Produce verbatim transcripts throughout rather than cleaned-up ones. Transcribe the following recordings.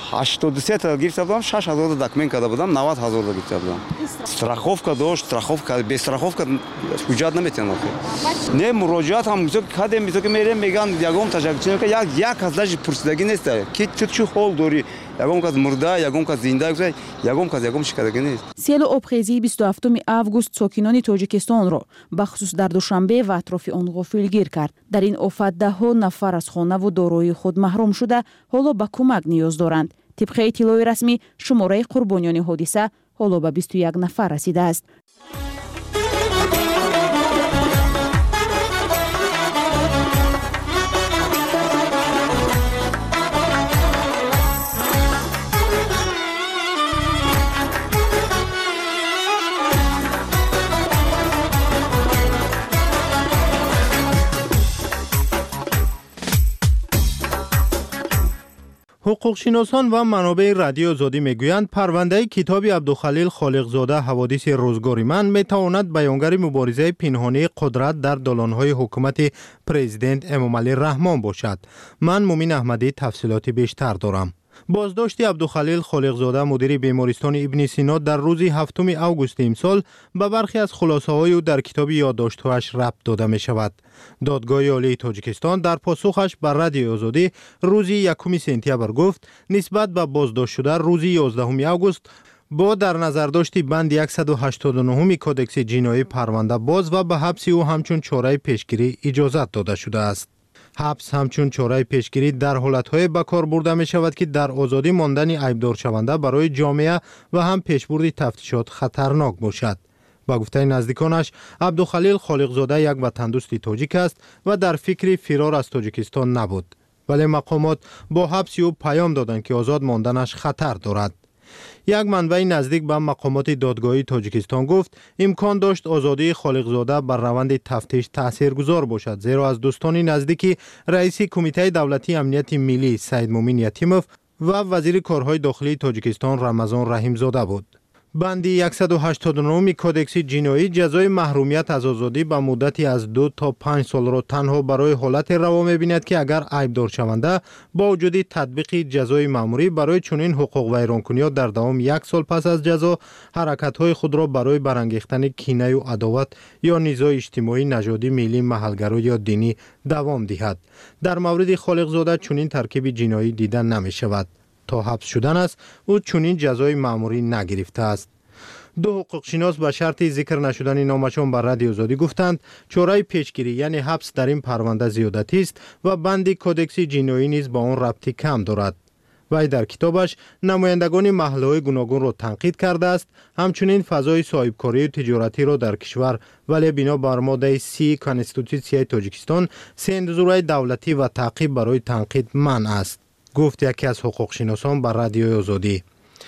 هشتاد و سه تا گرفته بودم، شش هزار تا دکمن کرده بودم، نود هزار تا گرفته بودم. страховка داشت، страховка без страховка حجت نمیتونن. نه مراجعات هم میگه کدام میگه که میرم میگن یگام تشکر که یک یک ازش پرسیدگی نیست که تو چه حال داری، یگام کس مرده، یگام کس زنده، یگام کس یگام شکایتی نیست. سیل ابخیزی بیست و هفتم آگوست ساکنان تاجیکستان را بخصوص در دوشنبه و اطراف آن غافلگیر کرد. در این آفت ده ها نفر از خانه و دارایی خود محروم شده حالا به کمک نیاز دارند. طبق اطلاع رسمی شماره قربانیان حادثه حالا به بیست و یک نفر رسیده است. حقوقشناسان و منابع رادیو آزادی میگویند پرونده کتاب عبدالخلیل خالقزاده حوادث روزگار من میتواند بیانگر مبارزه پنهانی قدرت در دالانهای حکومت پرزیدنت امامعلی رحمان باشد. من مومین احمدی تفصیلات بیشتر دارم. بازداشت عبدالخلیل خالقزاده مدیر بیمارستان ابن سینا در روز هفتم آگوست امسال به برخی از خلاصه‌های او در کتاب یادداشت‌هایش ربط داده می شود. دادگاه عالی تاجیکستان در پاسخش بر رادیو آزادی روز یکم سپتامبر گفت نسبت به بازداشت شده روز یازدهم آگوست با در نظر داشت بند صد و هشتاد و نه کودکس جنایی پرونده باز و به حبس او همچون چاره پیشگیری اجازت داده شده است. حبس همچون چاره پیشگیری در حالتهای به کار برده می شود که در آزادی ماندن عیبدار شونده برای جامعه و هم پیشبرد تفتیشات خطرناک باشد. با گفته نزدیکانش عبدالخلیل خالقزاده یک وطندوست تاجیک است و در فکر فرار از تاجیکستان نبود، ولی مقامات با حبس او پیام دادند که آزاد ماندنش خطر دارد. یک منبع نزدیک به مقامات دادگاهی تاجیکستان گفت امکان داشت آزادی خالقزاده بر روند تفتیش تاثیرگذار باشد، زیرا از دوستان نزدیکی رئیس کمیته دولتی امنیت ملی سید مومین یتیموف و وزیر کارهای داخلی تاجیکستان رمضان رحیم زاده بود. بند صد و هشتاد و نه کودکس جنایی جزای محرومیت از آزادی به مدتی از دو تا پنج سال را تنها برای حالت روا می‌بیند که اگر عیبدار شونده با وجود تطبیق جزای مأموری برای چنین حقوق ویرانکنی‌ها در دوام یک سال پس از جزا حرکت‌های خود را برای برانگیختن کینه و عداوت یا نزاع اجتماعی، نژادی، ملی، محلگرا یا دینی دوام دهد. در مورد خالقزاده چنین ترکیب جنایی دیده نمی‌شود. تا حبس شدن است او چنین جزای مأموری نگرفته است. دو حقوقشناس به شرط ذکر نشدن نامشان بر رادیو آزادی گفتند چاره پیشگیری یعنی حبس در این پرونده زیادتی است و بند کودکس جنایی نیز با آن ربطی کم دارد. وی در کتابش نمایندگان محله‌های گوناگون را تنقید کرده است، همچنین فضای صاحبکاری و تجارتی را در کشور ولی بنا بر ماده سی کانستیتوسیون تاجیکستان سندزورای دولتی و تعقیب برای تنقید منع است، گفت یکی از حقوقشناسان بر رادیو آزادی.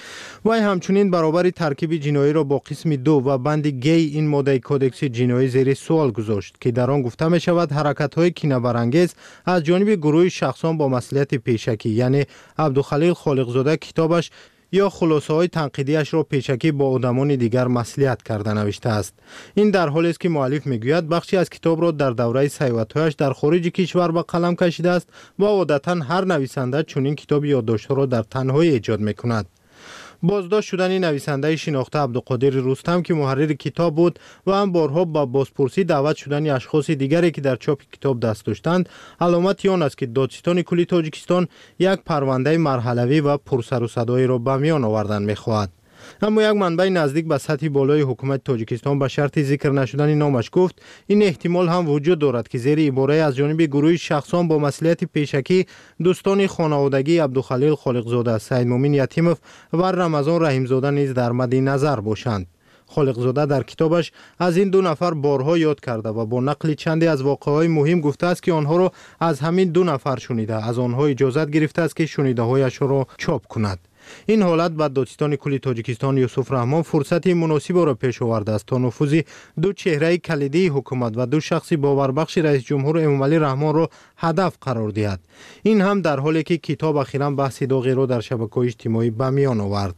وی همچنین برابر ترکیب جنایی را با قسم دو و بند گی این ماده کودکس جنایی زیر سوال گذاشت که در آن گفته می شود حرکت‌های کینه‌برانگیز از جانب گروه شخصان با مسئولیت پیشکی یعنی عبدالخلیل خالقزاده کتابش یا خلاصه های تنقیدیش را پیشکی با آدمان دیگر مسئولیت کرده نوشته است. این در حالی است که مؤلف میگوید بخشی از کتاب را در دوره صحیفه‌هایش در خارج کشور به قلم کشیده است و عادتاً هر نویسنده چنین کتاب یادداشت‌ها را در تنهایی ایجاد میکند. بازداشت شدن نویسنده شناخته عبدالقادر رستم که محرر کتاب بود و هم بارها با بازپرسی دعوت شدن اشخاص دیگری که در چاپ کتاب دست داشتند علامت آن است که دادستان کلی تاجیکستان یک پرونده مرحله‌ای و پرسر و صدایی را به میان آوردن می‌خواهد. اما یک منبع نزدیک به سطح بالای حکومت تاجیکستان به شرط ذکر نشدن نامش گفت این احتمال هم وجود دارد که زیر عباره از جانب گروه شخصان با مسئولیت پیشکی دوستان خانوادگی عبدالخلیل خالقزاده، سید مومین یتیموف و رمضان رحیم زاده نیز در مد نظر باشند. خالقزاده در کتابش از این دو نفر بارها یاد کرده و با نقل چندی از واقعه‌های مهم گفته است که آنها را از همین دو نفر شنیده، از آنها اجازت گرفته است که شنیده‌هایش را چاپ کند. این حالت بعد دادستان کلی تاجیکستان یوسف رحمان فرصت مناسب را پیش آورده است تا نفوذ دو چهره کلیدی حکومت و دو شخص باوربخش رئیس جمهور امامعلی رحمان را هدف قرار دهد. این هم در حالی که کتاب اخیراً بحث داغی را در شبکه‌های اجتماعی به میان آورد.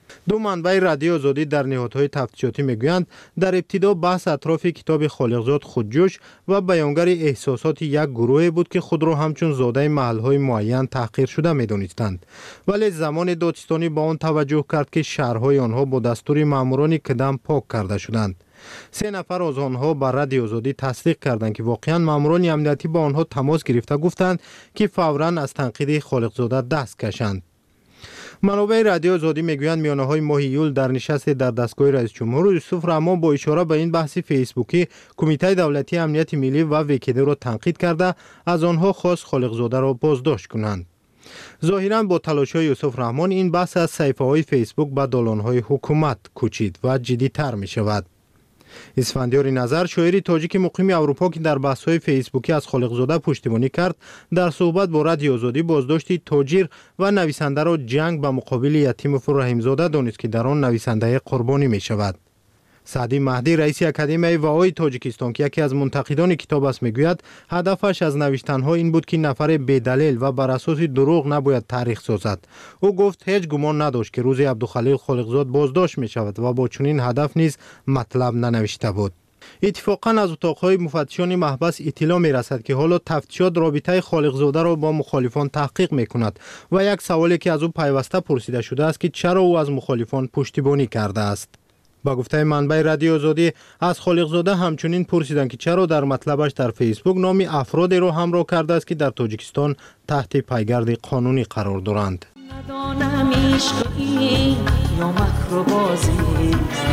دو منبع رادیو آزادی در نهادهای تفتیشاتی میگویند در ابتدا بحث اطراف کتاب خالقزاد خودجوش و بیانگر احساسات یک گروه بود که خود را همچون زاده محلهای معین تحقیر شده میدانستند، ولی زمان دادستانی با آن توجه کرد که شهرهای آنها با دستور ماموران کدام پاک کرده شدند. سه نفر از آنها بر رادیو آزادی تصدیق کردند که واقعا ماموران امنیتی با آنها تماس گرفته گفتند که فوراً از تنقید خالقزاده دست کشند. منابع رادیو آزادی میگویند میانه‌های ماه ایول در نشست در دستگاه رئیس جمهور یوسف رحمان با اشاره به این بحث فیسبوکی کمیته دولتی امنیت ملی و وکیده را تنقید کرده از آنها خواست خالقزاده را بازداشت کنند. ظاهراً با تلاش‌های یوسف رحمان این بحث از صفحه‌های فیسبوک به دالان‌های حکومت کوچید و جدی‌تر می‌شود. اسفندیار نظر شاعری تاجیک مقیم اروپا که در بحث‌های فیسبوکی از خالقزاده پشتیبانی کرد در صحبت با رادیو آزادی بازداشت تاجر و نویسنده را جنگ به مقابل یتیم رحیمزاده دانست که در آن نویسنده قربانی می شود. سعدی مهدی رئیس اکادمی وعای تاجیکستان که یکی از منتقدان کتاب است میگوید هدفش از نوشتنها این بود که نفر بدلیل و بر اساس دروغ نباید تاریخ سازد. او گفت هیچ گمان نداشت که روز عبدالخلیل خالقزاد بازداشت می شود و با چنین هدف نیز مطلب ننوشته بود. اتفاقا از اتاقهای مفتشان محبس اطلاع می رسد که حالا تفتیشات رابطه خالقزاده را با مخالفان تحقیق می کند و یک سوالی که از او پیوسته پرسیده شده است که چرا او از مخالفان پشتیبانی کرده است. با گفته منبع رادیو آزادی از خالقزاده همچنین پرسیدند که چرا در مطلبش در فیسبوک نام افرادی را همراه کرده است که در تاجیکستان تحت پیگرد قانونی قرار دارند. ندانم عشقی یا مکر و بازی،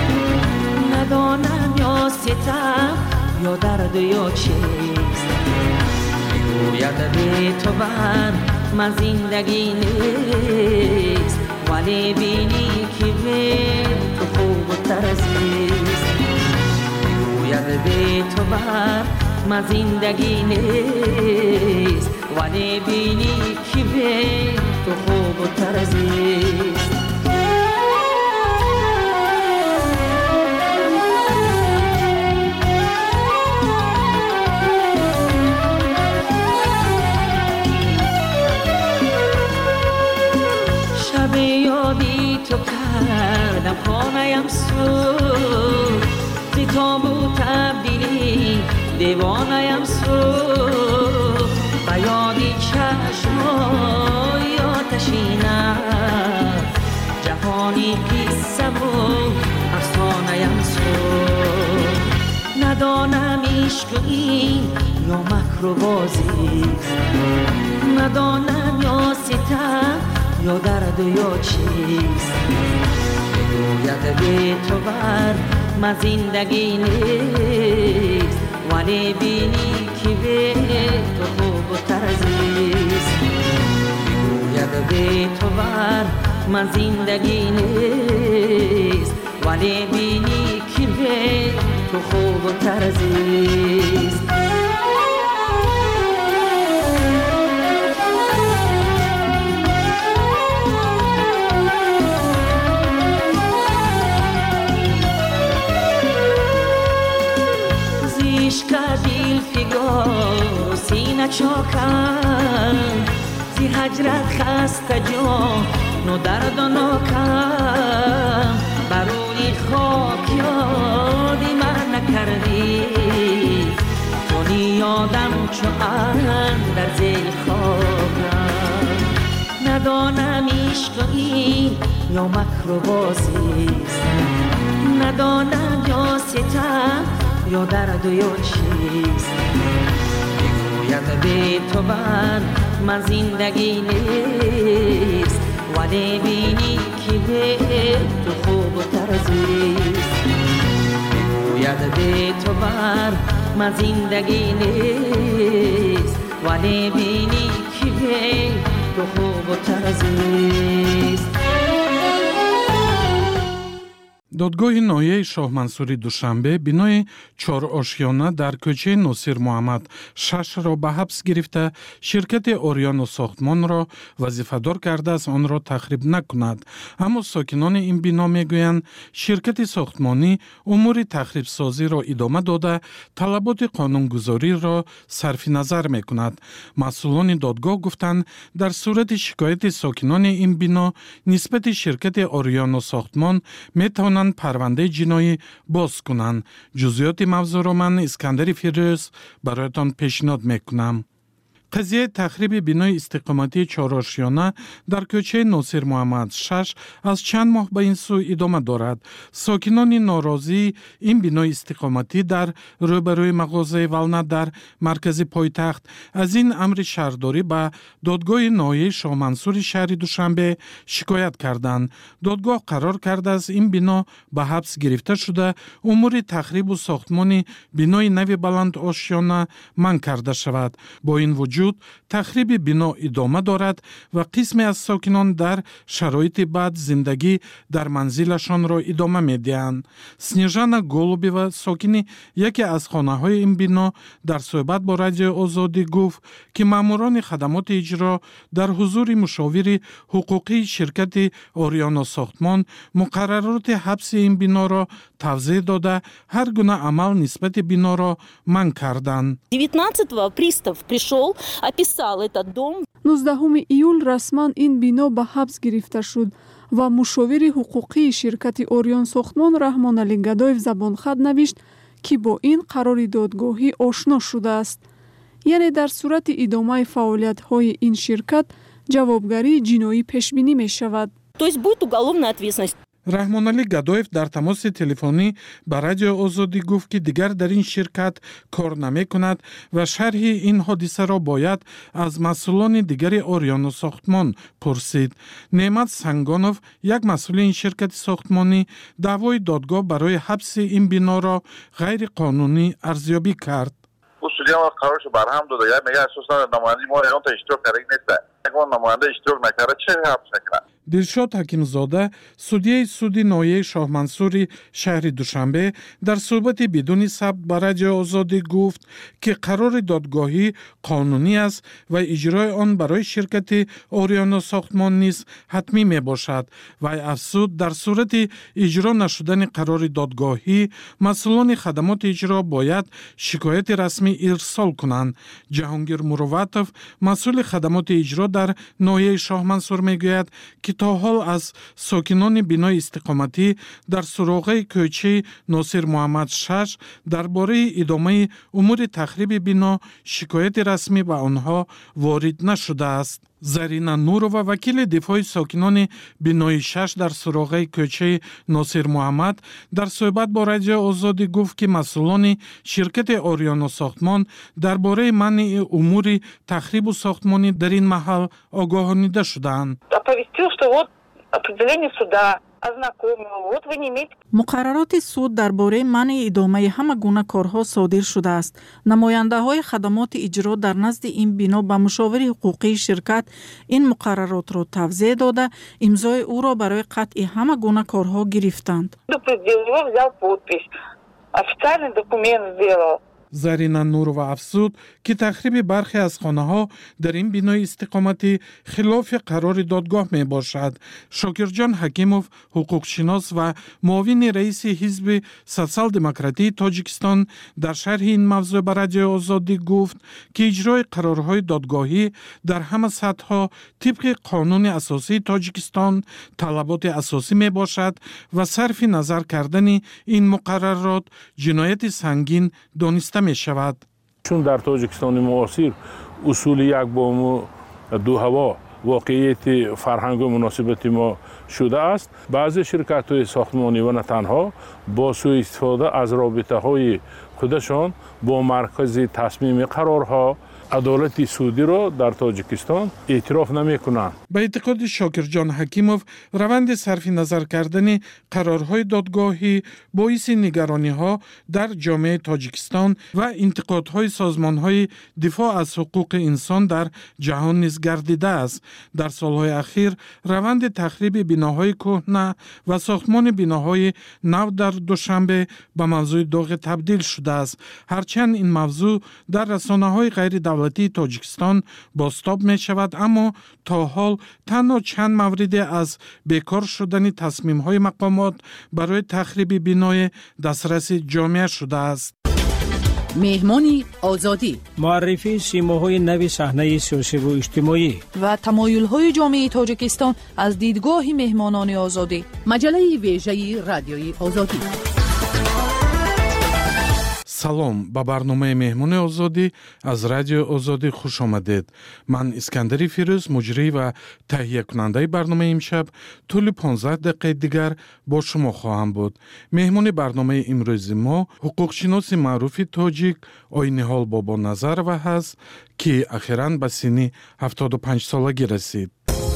ندانم یا ستم یا درد یا چیست، میگوید به تو بر من زندگی نیست، ولی بینی که به تو خوب و ترزیست، میگوید به تو بر من زندگی نیست، ولی بینی که به تو خوب و ترزیست. شب یادی تو کردم خانه‌ام سو، زی تابو تبدیلی دیوانه‌ام سو، و یادی چشمای آتشینم جهانی قصه و افسانه‌ام سو. ندانم عشقی یا مکر و بازی، ندانم یا ستم یا درد یا چیست، میگوید به تو بر من زندگی نیست، ولی بینی که به تو خوب و ترزیست، میگوید به تو بر من زندگی نیست، ولی بینی که به تو خوب و ترزیست. کدیل فگار سینه چاکم، زی هجرت خسته جان و درد و ناکم، بروی خاک یادی من نکردی، تو یادم چو اندر زیر خاکم. ندانم عشقی یا مکر و بازیست، ندانم یا ستم یا درد و یا چیست، میگوید به تو بر من زندگی نیست، ولی بینی که به تو خوب و ترزیست، میگوید به تو بر من زندگی نیست، ولی بینی که به تو خوب و ترزیست. додгоҳи ноҳияи шоҳмансури душанбе бинои чорошёна дар кӯчаи носир муҳаммад шашро ба ҳабс гирифта, ширкати Ориону сохтмонро вазифадор кардааст онро тахриб накунад. Аммо сокинони ин бино мегӯянд, ширкати сохтмонӣ умури тахрибсозиро идома дода, талаботи қонунгузориро сарфи назар мекунад. масъулони додгоҳ гуфтанд, дар сурати шикояти сокинони ин бино нисбати ширкати Ориону сохтмон метавонанд парвандаи ҷиноӣ боз кунанд. ҷузъиёти мавзӯъро ман Искандари Фирдӯс бароятон пешниҳод мекунам. қазияи тахриби бинои истиқоматии чорошёна дар кӯчаи Носир Муҳаммад шаш аз чанд моҳ ба ин сӯ идома дорад. Сокинони норозии ин бинои истиқоматӣ дар рӯбарӯи мағозаи Валнат дар маркази пойтахт аз ин амри шаҳрдорӣ ба додгоҳи ноҳияи Шоҳмансури шаҳри Душанбе шикоят карданд. Додгоҳ қарор кардааст ин бино ба ҳабс гирифта шуда, умури тахрибу сохтмони бинои нави баландошёна манъ карда шавад. Бо ин вуҷуд тахриби бино идома дорад ва қисме аз сокинон дар шароити бад зиндагӣ дар манзилашонро идома медиҳанд. Снежана Голубева, сокини яке аз хонаҳои ин бино, дар суҳбат бо Радиои Озодӣ гуфт, ки маъмурони хадамоти иҷро дар ҳузури мушовири ҳуқуқии ширкати Ориону сохтмон муқаррароти ҳабси ин биноро тавзеҳ дода, ҳар гуна амал нисбати биноро манъ карданд. девятнадцатого пристав пришел, описал этот дом. нуздаҳуми июл расман ин бино ба ҳабс гирифта шуд ва мушовири ҳуқуқии ширкати Орион сохтмон Раҳмон Али Гадоев забонхат навишт, ки бо ин қарори додгоҳӣ ошно шудааст. яъне дар сурати идомаи фаъолиятҳои ин ширкат ҷавобгарии ҷиноӣ пешбинӣ мешавад. То есть будет уголовная ответственность. Раҳмон Али Гадоев дар тамоси телефонӣ ба Радиои Озодӣ гуфт, ки дигар дар ин ширкат кор намекунад ва шарҳи ин ҳодисаро бояд аз масъулони дигари Ориону сохтмон пурсид. Неъмат Сангонов, як масъули ин ширкати сохтмонӣ, даъвои додгоҳ барои ҳабси ин биноро ғайриқонунӣ арзёбӣ кард. او سودیا ما قرارشو برهم داده یا میگه اساسا نمایندگی ما ایران تا اشتراک کرده نیست. اگه اون نماینده اشتراک نکرده چه حبس میکنه؟ Дилшод Ҳакимзода, судияи суди ноҳияи Шоҳмансури шаҳри Душанбе, дар суҳбати бидуни сабт ба Радиои Озодӣ гуфт, ки қарори додгоҳӣ қонунӣ аст ва иҷрои он барои ширкати Ориону сохтмон низ ҳатмӣ мебошад. Вай афзуд, дар сурати иҷро нашудани қарори додгоҳӣ, масъулони хадамоти иҷро бояд шикояти расмӣ ирсол кунанд. Ҷаҳонгир Мурувватов, масъули хадамоти иҷро дар ноҳияи Шоҳмансур мегӯяд, ки то ҳол аз сокинони бинои истиқоматӣ дар суроғаи кӯчаи Носир Муҳаммад шаш дар бораи идомаи умури тахриби бино шикояти расмӣ ба онҳо ворид нашудааст. Зарина Нурова, вакили дифои сокинони бинои шаш дар суроғаи кӯчаи Носир Муҳаммад, дар суҳбат бо Радиои Озодӣ гуфт, ки масъулони ширкати Ориону сохтмон дар бораи манъи умури тахрибу сохтмонӣ дар ин маҳал огоҳонида шудаанд. Оповестил, что вот определение суда ознакомил, вот вы не имеете. муқаррароти суд дар бораи манъи идомаи ҳама гуна корҳо содир шудааст. намояндаҳои хадамоти иҷро дар назди ин бино ба мушовири ҳуқуқии ширкат ин муқарраротро тавзеҳ дода, имзои ӯро барои қатъи ҳама гуна корҳо гирифтанд. Предупредил его, взял подпись, официальный документ сделал. Зарина Нурова афзуд, ки тахриби бархе аз хонаҳо дар ин бинои истиқоматӣ хилофи қарори додгоҳ мебошад. Шокирҷон Ҳакимов, ҳуқуқшинос ва муовини раиси ҳизби Социал-демократии Тоҷикистон, дар шарҳи ин мавзӯъ ба Радиои Озодӣ гуфт, ки иҷрои қарорҳои додгоҳӣ дар ҳама сатҳҳо тибқи қонуни асосии Тоҷикистон талаботи асосӣ мебошад ва сарфи назар кардани ин муқаррарот ҷинояти сангин дониста мешавад. чун дар тоҷикистони муосир усули якбому дуҳаво воқеияти фарҳангу муносибати мо шудааст. баъзе ширкатҳои сохтмонӣ ва на танҳо бо сӯистифода аз робитаҳои худашон бо маркази тасмими қарорҳо عدالت سعودی رو در تاجیکستان اعتراف نمیکنند. به اعتقاد شاکرجان حکیمов روند صرف نظر کردن قرارهای دادگاهی باعث نگرانی‌ها در جامعه تاجیکستان و انتقادهای سازمان‌های دفاع از حقوق انسان در جهان نیز گردیده است. در سالهای اخیر روند تخریب بناهای کهنه و ساختمان بناهای نو در دوشنبه به موضوع داغ تبدیل شده است. هرچند این موضوع در رسانه‌های غیر دولتی تاجیکستان بازتاب می شود، اما تا حال تنها چند مورد از بیکار شدن تصمیم‌های مقامات برای تخریب بنای دسترس جامعه شده است. مهمانی آزادی، معرفی سیماهای نو صحنه سیاسی و اجتماعی و تمایل‌های جامعه تاجیکستان از دیدگاه مهمانان آزادی. مجله ویژه رادیوی آزادی. салом, ба барномаи меҳмони озодӣ аз радиои озодӣ хуш омадед. Ман Искандари Фирӯз, муҷрӣ ва таҳиякунандаи барномаи имшаб, тӯли понздаҳ дақиқаи дигар бо шумо хоҳам буд. Меҳмони барномаи имрӯзи мо ҳуқуқшиноси маъруфи тоҷик Ойниҳол Бобоназарова ҳаст, ки ахиран ба синни ҳафтоду панҷсолагӣ расид.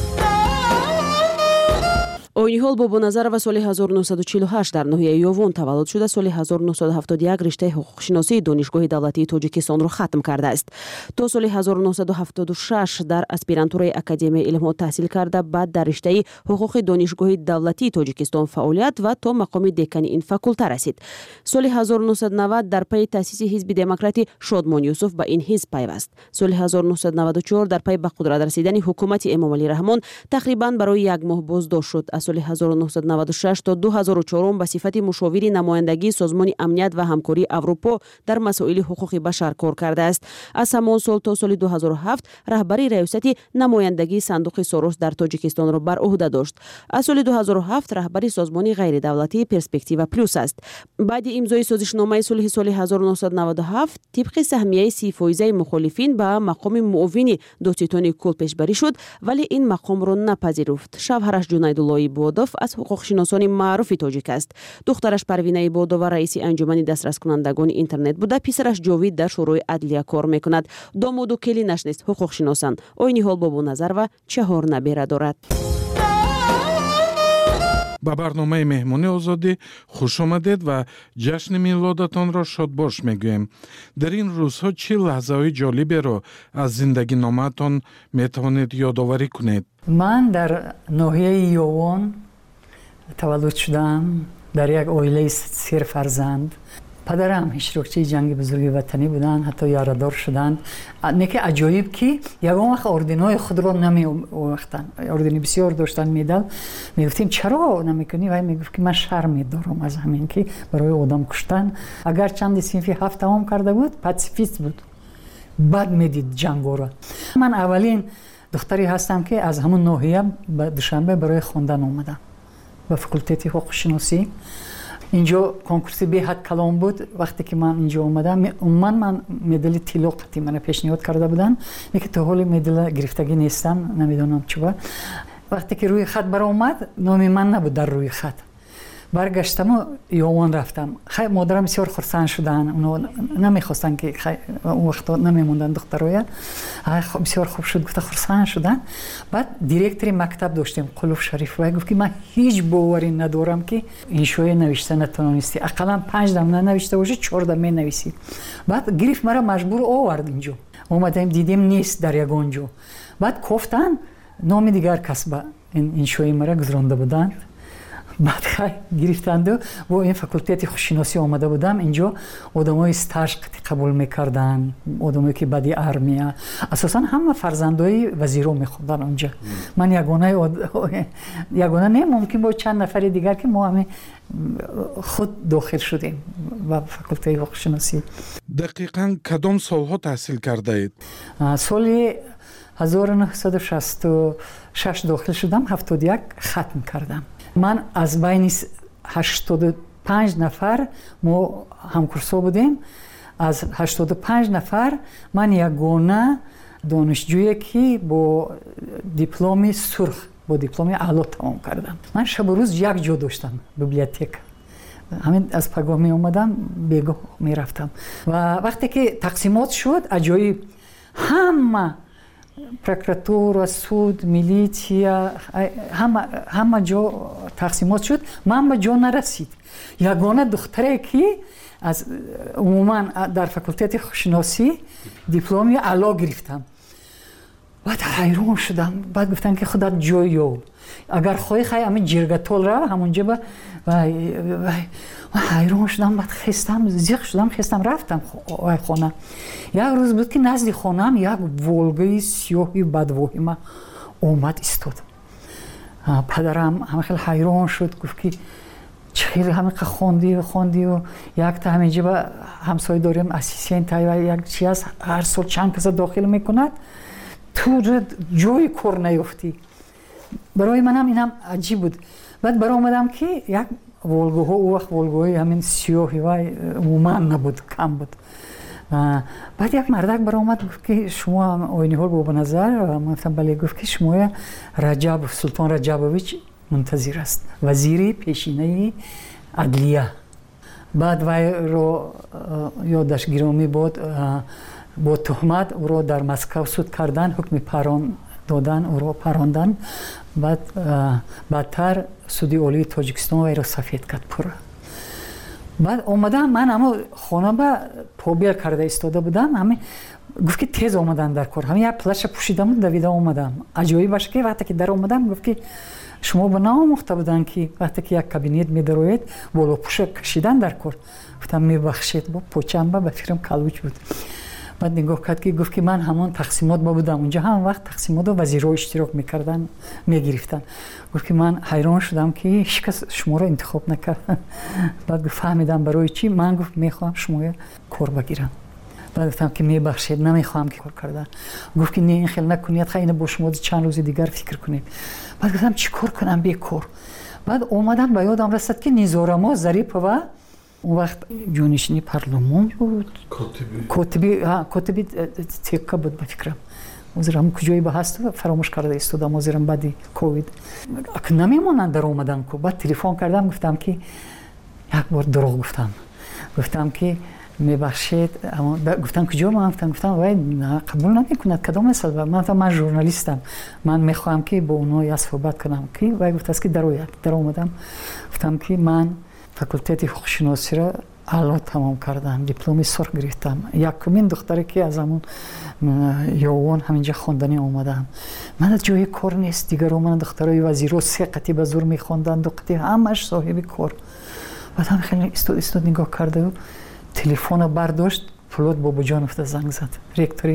Ойниҳол Бобоназарова соли ҳазору нуҳсаду чилу ҳашт дар ноҳияи Ёвон таваллуд шуда, соли ҳазору нуҳсаду ҳафтоду як риштаи ҳуқуқшиносии Донишгоҳи давлатии Тоҷикистонро хатм кардааст. То соли ҳазору нуҳсаду ҳафтоду шаш дар аспирантураи Академияи илмҳо таҳсил карда, баъд дар риштаи ҳуқуқи Донишгоҳи давлатии Тоҷикистон фаъолият ва то мақоми декани ин факулта расид. Соли ҳазору нуҳсаду навад дар пайи таъсиси ҳизби демократи Шодмон Юсуф ба ин ҳизб пайваст. Соли ҳазору нуҳсаду наваду чор дар пайи ба қудрат расидани ҳукумати Эмомалӣ Раҳмон тақрибан барои як моҳ боздошт шуд. Аз соли ҳазору нуҳсаду наваду шаш то ду ҳазору чорум ба сифати мушовири намояндагии Созмони амният ва ҳамкории Аврупо дар масоили ҳуқуқи башар кор кардааст. Аз ҳамон сол то соли ду ҳазору ҳафт раҳбари раёсати намояндагии Сандуқи Сорос дар Тоҷикистонро бар уҳда дошт. Аз соли ду ҳазору ҳафт раҳбари Созмони ғайридавлатии Перспектива Плюс аст. Баъди имзои созишномаи сулҳи соли ҳазору нуҳсаду наваду ҳафт тибқи саҳмияи си фоизаи мухолифин ба мақоми муовини Доститони Кул пешбарӣ шуд, вале ин мақомро напазируфт. Шавҳараш Ҷунайдулло Ибодов аз ҳуқуқшиносони маъруфи тоҷик аст. Духтараш Парвина Ибодова раиси анҷумани дастраскунандагони интернет буда, писараш Ҷовид дар шӯрои адлия кор мекунад. Домоду келинаш низ ҳуқуқшиносанд. Ойниҳол Бобоназарова чаҳор набера дорад. ба барномаи меҳмони озодӣ хуш омадед ва ҷашни милодатонро шодбош мегӯем. дар ин рӯзҳо чӣ лаҳзаҳои ҷолиберо аз зиндагиномаатон метавонед ёдоварӣ кунед? ман дар ноҳияи Ёвон таваллуд шудам, дар як оилаи сер фарзанд. падарам иштирокчии ҷанги бузурги ватанӣ буданд, ҳатто ярадор шуданд. неки аҷоиб ки ягон вақт орденҳои худро намеовахтанд. ордени бисёр доштанд, медал. мегуфтем чаро намекунӣ? вай мегуфт ки ман шарм медорам аз ҳамин ки барои одам куштан. агарчанди синфи ҳафт тамом карда буд, пацифист буд, бад медид ҷангоро. ман аввалин духтаре ҳастам ки аз ҳамун ноҳия ба Душанбе барои хондан омадам ба факултети ҳуқуқшиносӣ. инҷо конкурси беҳад калон буд. вақте ки ман инҷо омадам, умуман ман медали тилло қатъи мана пешниҳод карда буданд, леки то ҳоли медала гирифтагӣ нестам, намедонам чӣ ба. вақте ки рӯи хат баромад, номи ман набуд дар рӯи хат. баргаштаму Ёвон рафтам. хай модарам бисёр хурсанд шуданд. оно намехостанд ки он вақто намемонданд духтароя. ай бисёр хуб шуд, гуфта хурсанд шуданд. баъд директори мактаб доштем, Қулуф Шарифова, гуфт ки ман ҳеҷ боварӣ надорам ки иншоя навишта натавонистӣ. ақаллан панҷ дам нанавишта бошӣ, чор дам менависӣ. баъд гирифт мара маҷбур овард инҷо. омадаем дидем нест дар ягон ҷо. баъд кофтан номи дигар кас ба иншои мара гузаронда буданд. баъд хай гирифтанду бо ин факултети хушиносӣ омада будам. инҷо одамои стаж қабул мекарданд, одамое ки баъди армия. асосан ҳама фарзандои вазиро мехонданд онҷа. ман ягонаи ягона не, мумкин бо чанд нафари дигар ки мо ҳаме худ дохил шудем ба факултаи ҳуқуқшиносӣ. дақиқан кадом солҳо таҳсил кардаед? соли ҳазору нуҳсаду шасту шаш дохил шудам, ҳафтоду як хатм кардам. ман аз байни ҳаштоду панҷ нафар мо ҳамкурсо будем. аз ҳаштоду панҷ нафар ман ягона донишҷӯе ки бо дипломи сурх, бо дипломи аъло тамом кардам. ман шабу рӯз як ҷо доштам, библиотека. ҳамин аз пагоҳ меомадам, бегоҳ мерафтам. ва вақте ки тақсимот шуд, аҷоиб همه прокуратура суд милитсия ҳама ҳама ҷо тақсимот шуд. ман ба ҷо нарасид. ягона духтаре ки аз умуман дар факултети хушиносӣ дипломи аъло гирифтам. баъд ҳайрон шудам. баъд гуфтам ки худат ҷой ёб, агар хоҳӣ хай ами ҷиргатол рав ҳамонҷа ба ҳайрон шудам. баъд хестам зиқ шудам, хестам рафтам хона. як рӯз буд ки назди хонаам як волгаи сиёҳи бадвоҳима омад истод. падарам ҳамахел ҳайрон шуд, гуфт ки чӣ хеле ҳамиқа хондию хондию якта ҳаминҷа ба ҳамсоя дорем ассистента як чи аст, ҳар сол чанд каса дохил мекунад, ту ҷои кор наёфтӣ. барои манам инам аҷиб буд. баъд баромадам ки як волгоҳо, ӯ вақт волгоҳои ҳамин сиёҳи вай умуман набуд, кам буд. баъд як мардак баромад, гуфт ки шумо ойниҳол бобаназар? гуфтам бале. гуфт ки шумо раҷабов, султон раҷабович мунтазир аст, вазири пешинаи адлия. баъд вайро ёдаш гиромӣ бод, бо туҳмат ӯро дар Москав суд кардан, ҳукми парон додан, ӯро парондан. баъд баъдтар суди олии Тоҷикистон вайро сафед кард пурра. баъд омадам, ман ҳамо хона ба побел карда истода будам. ҳами гуфт ки тез омадан дар кор. ҳами як плаша пӯшидаму давида омадам. аҷоибаш ки вақте ки дар омадам, гуфт ки шумо ба наомӯхта буданд ки вақте ки як кабинет медароед болопӯша кашидан дар кор? гуфтам мебахшед, бо почам ба ба фикрам калуч буд. баъд нигоҳ кард ки гуфт ки ман ҳамон тақсимот ба будам. унҷа ҳама вақт тақсимотро вазирҳо иштирок мекардан, мегирифтанд. гуфт ки ман ҳайрон шудам ки ҳеҷ кас шуморо интихоб накард. баъд гуфт фаҳмидам барои чӣ. ман гуфт мехоҳам шуморо кор багирам. баъд гуфтам ки мебахшед, намехоҳам ки кор кардан. гуфт ки не ин хел накунед, хай ина бо шумо чанд рӯзи дигар фикр кунед. баъд гуфтам чӣ кор кунам бекор. баъд омадам, ба ёдам расад ки Низорамо Зарипова он вақт ҷонишини парлумон буд, котиби котиби тека буд ба фикрам. озирам куҷое ба ҳаст фаромӯш карда истодам, озирам баъди ковид намемонанд дар омадан ку. баъд телефон кардам, гуфтам ки як бор дурӯғ гуфтам. гуфтам ки мебахшед, гуфтам куҷо? ман гуфтам гуфтам вай қабул намекунад. кадом масъала? ман гуфтам ман журналистам, ман мехоҳам ки бо онҳо я суҳбат кунам. ки вай гуфтааст ки дарояд. дар омадам, гуфтам ки ман факултети ҳуқуқшиносиро аъло тамом кардам, дипломи сурх гирифтам. якумин духтаре ки аз ҳамон ёвон ҳаминҷа хонданӣ омадам. мана ҷои кор нест. дигаро мана духтарои вазиро се қати ба зур мехонданд, ду қати ҳамаш соҳиби кор. баъд ҳам хеле истод истод нигоҳ карда, телефона бардошт, Фулод Бобоҷоновда занг зад, ректори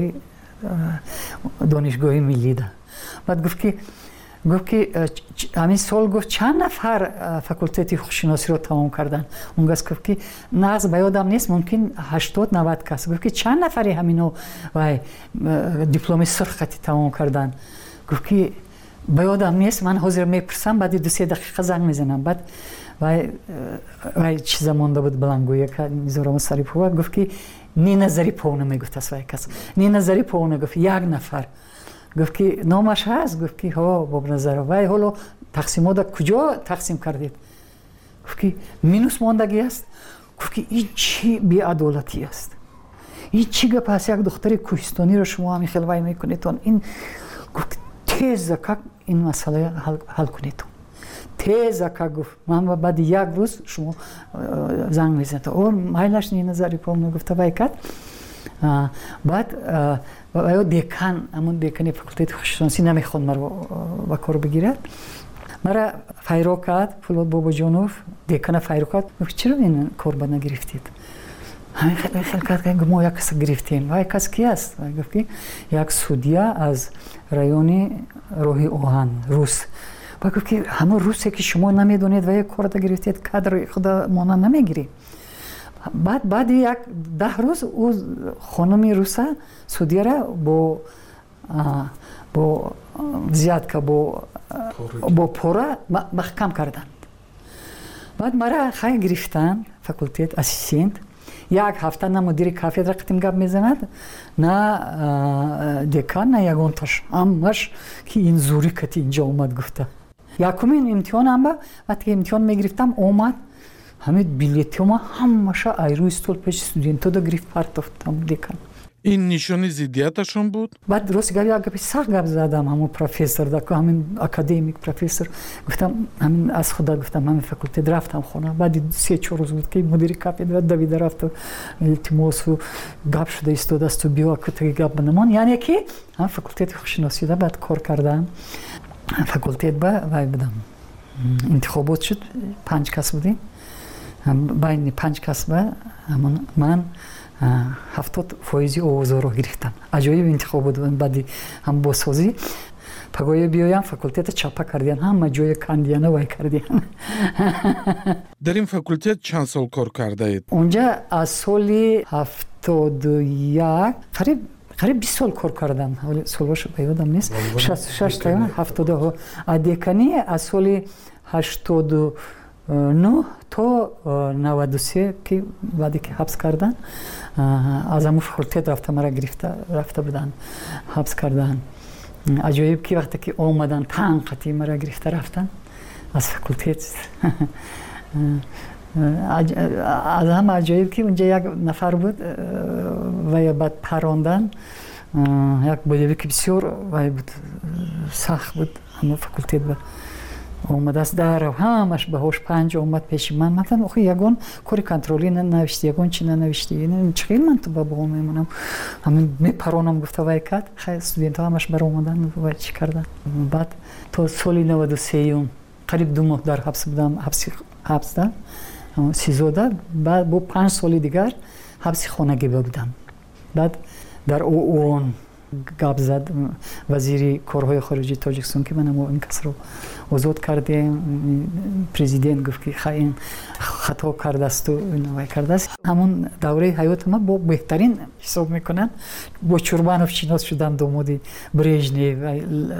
донишгоҳи миллида. баъд гуфт ки гуфт ки ҳамин сол гуфт чанд нафар факултети ҳуқуқшиносиро тамом кардан? он гас гуфт ки нағз ба ёдам нест, мумкин ҳаштод навад кас. гуфт ки чанд нафари ҳамино вай дипломи сурх хати тамом кардан? гуфт ки ба ёдам нест, ман ҳозир мепурсам, баъди ду се дақиқа занг мезанам. баъд вай вай чиза монда буд балангӯя ка Низорамо Зарипова. гуфт ки Нина Зариповна мегуфтаст вай кас. Нина Зариповна гуфт як нафар. гуфт ки номаш ҳаст? гуфт ки ҳо Бобназаров. вай ҳоло тақсимота куҷо тақсим кардед? гуфт ки минус мондагӣ аст. гуфт ки ин чӣ беадолатӣ аст? ин чӣ гап аст? як духтари кӯҳистониро шумо ҳамин хел вай мекунедтон. ин гуфт теза как ин масъала ҳал кунедтон. теза как гуфт ман баъди як рӯз шумо занг мезанед. о майлаш Нина Зариповна гуфта вай кард. баъд ё декан, ҳамон декани факултети ҳуқуқшиносӣ намехонд маро ба кор бигирад. мара файро кард Фулод Бобоҷонов, декана файро кард. гуфт чиро ин корба нагирифтед? ҳамин хеле хел кард ки мо як каса гирифтем. вай кас ки аст? гуфт ки як судя аз райони роҳи оҳан, рус. ва гуфт ки ҳамон русе ки шумо намедонед ва як корда гирифтед, кадри худа монанд намегирӣ. баъд баъди як даҳ рӯз ӯ хонуми руса судияра бо бо взятка бо бо пора маҳкам карданд. баъд мара хай гирифтанд факултет ассистент. як ҳафта на мудири кафедра қитим гап мезанад, на декан, на ягонташ. ҳамаш ки ин зӯрӣ кати инҷа омад гуфта. якумин имтиҳонам ба вақте ки имтиҳон мегирифтам омад, ҳамин билетима ҳамаша айрӯи стол пеши студентода гирифт партофтам декан. ин нишони зиддияташон буд? بعد درست گفت یا گفت سخت گفت زدم همون پروفسور دکتر همین اکادمیک پروفسور گفتم همین از خدا گفتم همین فکلته رفتم خونه بعد سه چهار روز بود که مدیر کافدرا دوید رفت و التماس و گپ شده ایستاد است و بیا که گپ بنمان یعنی که هم فکلته خوششناسی ده بعد کار کردم فکلته با وای بدم انتخابات شد پنج کس بودیم بین پنج کس با همون من هفتاد فایزی اوازا رو گرفتم عجایب انتخاب بود بعدی هم بازسازی پگوی بیایم فکلتت چاپا کردین هم جای کاندیانا وای کردین در این فکلتت چند سال کار کرده اید؟ اونجا از سال هفتاد و یک قریب قریب بیست سال کار کردم ولی سالش بیادم نیست شصت و شش تا هفتاد و دکانی از سال هشتاد و نه تا نود و سه که بعدی که حبس کردن از همون فکلتت رفته مرا گرفته رفته بودن حبس کردن عجایب که وقتی که آمدن تنقتی مرا گرفته رفتن از فکلتت از هم عجایب که اونجا یک نفر بود و بعد پراندن یک بودی که بسیار بود سخت بود همون فکلتت بود آمد است در همش به هوش پنج آمد پیش من مثلا آخه یگون کاری کنترلی ننوشتی یگون چی ننوشتی این چخیل من تو بابا میمونم همین میپرونم گفته وای کرد خیلی استودنت ها همش بر اومدن و چی کردن بعد تا سال نود و سه قریب دو ماه در حبس بودم حبس حبس دادم سیزده بعد با پنج سال دیگر حبس خانگی بودم بعد در اون گپ زد وزیر کارهای خارجی تاجیکستان که من این کس رو آزاد کردیم پرزیدنت گفت که خیلی خطا کرده است و نوای کرده است همون دوره حیات ما با بهترین حساب میکنن با چوربانوف شناس شدم داماد برژنیو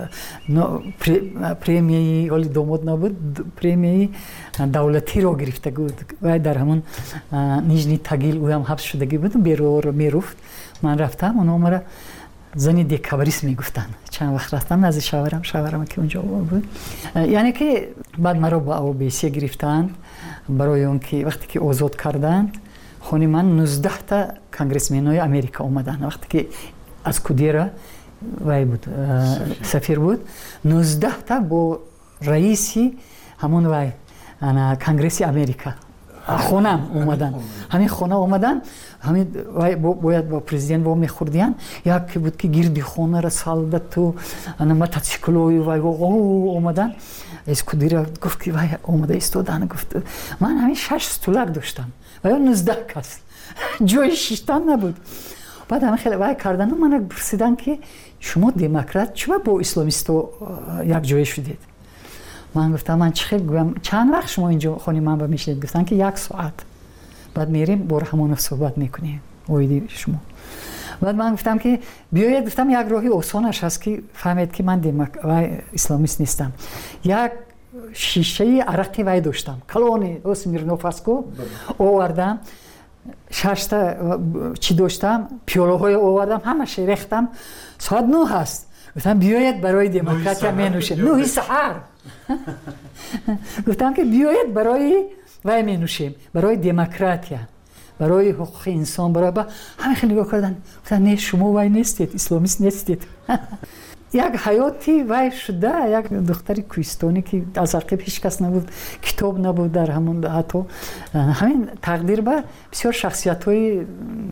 پریمیه ولی داماد نبود پریمیه دولتی رو گرفته بود و در همون نیجنی تاگیل او هم حبس شدگی بود بیرو میرفت من رفتم اونها مرا زنی دیکابریست میگفتن چند وقت رفتم نزد شاورم شاورم که اونجا بود یعنی که بعد مرا با او بیسی گرفتند برای اون که وقتی که آزاد کردند خونی من نوزده تا کانگرسمنای امریکا اومدن وقتی که از کودیرا وای بود سفیر بود نوزده تا با رئیسی همون وای انا کانگرس امریکا خونم اومدن همین خونه اومدن همین باید با پرزیدنت با میخوردیان یک بود که گیردی خونه را سالده تو انا موتورسیکلوی وای او اومدن از کدیرا گفت که وای اومده ایستادن گفت من همین شش استولک داشتم و یا نوزده کس جای شیشتن نبود بعد همه خیلی وای کردن و من پرسیدن که شما دموکرات چرا با اسلامیستو یک جای شدید من گفتم من چه گویم چند وقت شما اینجا خونی من با میشید گفتن که یک ساعت بعد میریم بر همون صحبت میکنیم اویدی شما بعد من گفتم که بیاید گفتم یک راهی آسانش هست که فهمید که من دموک و اسلامیست نیستم یک شیشه عرقی وای داشتم کلونی اسمیرنوف اسکو آوردم شش تا چی داشتم پیاله های آوردم همش ریختم ساعت نه هست گفتم بیاید برای دموکراتیا مینوشه نه سحر گفتم که بیاید برای وای می نوشیم برای دموکراتیا برای حقوق انسان برای با همه خیلی نگاه کردن گفتن نه شما وای نیستید اسلامیست نیستید یک حیاتی وای شده یک دختری کوهستانی که از عقب هیچ کس نبود کتاب نبود در همون حتی همین تقدیر به بسیار شخصیت‌های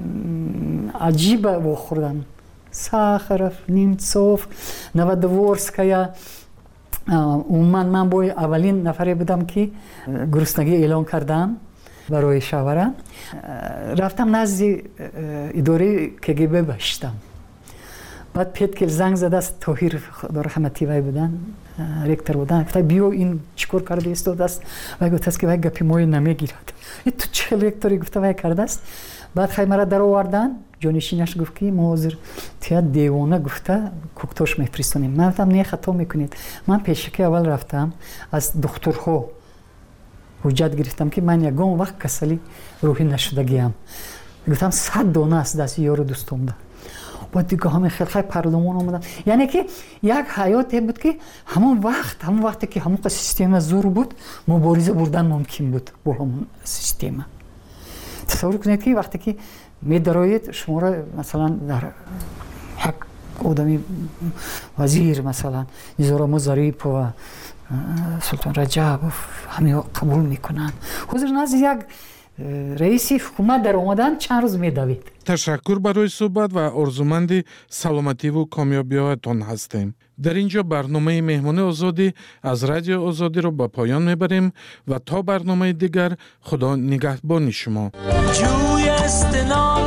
عجیب واخوردن ساخرف نیمتسوف نوادورسکایا من من با اولین نفری بودم که گرسنگی اعلان کردم برای شاوره رفتم نزد اداره کگبه باشتم بعد پیت که زنگ زده است طاهر خدا رحمتی وای بودن رکتر بودن گفت بیو این چیکار کرده است است و گفت است که وای گپی مو نمیگیرد تو چه رکتری گفت وای کرده است بعد خیمره در آوردن جانشینش گفت که ما حاضر تیا دیوانه گفته کوکتاش میفرستونیم من گفتم نه خطا میکنید من پیشکی اول رفتم از دکترها حجت گرفتم که من یگان وقت کسلی روحی نشدگیم گفتم صد دانه است دست یارو دوستم ده بعد دیگه همه خیلی خیلی پرلمان آمدن یعنی که یک حیاتی بود که همون وقت همون وقتی که همون سیستم زور بود مبارزه بردن ممکن بود با همون سیستم تصور کنید که وقتی که می‌دارید شما را مثلا در یک آدمی وزیر مثلا میزورم ظریف و سلطان رجب همه قبول میکنن. حضور نزد یک رئیس حکومت در اومدن چند روز میدوید. تشکر برای صحبت و آرزومند سلامتی و کامیابی‌هایتان هستیم. در اینجا برنامه مهمان آزادی از رادیو آزادی را به پایان میبریم و تا برنامه دیگر خدا نگهبان شما.